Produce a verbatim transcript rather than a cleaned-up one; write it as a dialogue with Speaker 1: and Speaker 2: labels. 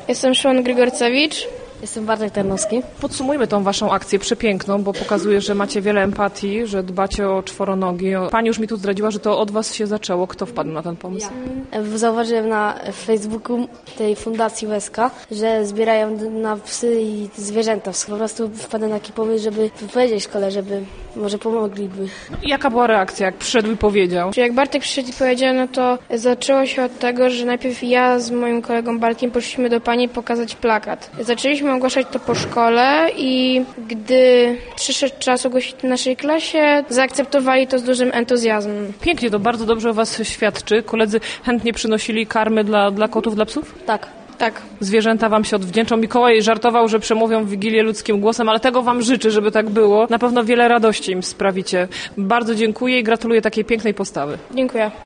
Speaker 1: Jestem Szymon Grigorcewicz.
Speaker 2: Jestem Bartek Tarnowski.
Speaker 3: Podsumujmy tą waszą akcję przepiękną, bo pokazuje, że macie wiele empatii, że dbacie o czworonogi. Pani już mi tu zdradziła, że to od was się zaczęło. Kto wpadł na ten pomysł?
Speaker 2: Ja. Zauważyłem na Facebooku tej fundacji Łezka, że zbierają na psy i zwierzęta. Po prostu wpadłem na taki pomysł, żeby powiedzieć szkole, żeby może pomogliby.
Speaker 3: Jaka była reakcja, jak przyszedł i powiedział?
Speaker 1: Jak Bartek przyszedł i powiedział, no to zaczęło się od tego, że najpierw ja z moim kolegą Bartkiem poszliśmy do pani pokazać plakat. Zaczęliśmy ogłaszać to po szkole i gdy przyszedł czas ogłosić to w naszej klasie, zaakceptowali to z dużym entuzjazmem.
Speaker 3: Pięknie, to bardzo dobrze o was świadczy. Koledzy chętnie przynosili karmy dla, dla kotów, dla psów?
Speaker 2: Tak.
Speaker 1: Tak.
Speaker 3: Zwierzęta wam się odwdzięczą. Mikołaj żartował, że przemówią w Wigilię ludzkim głosem, ale tego wam życzę, żeby tak było. Na pewno wiele radości im sprawicie. Bardzo dziękuję i gratuluję takiej pięknej postawy.
Speaker 1: Dziękuję.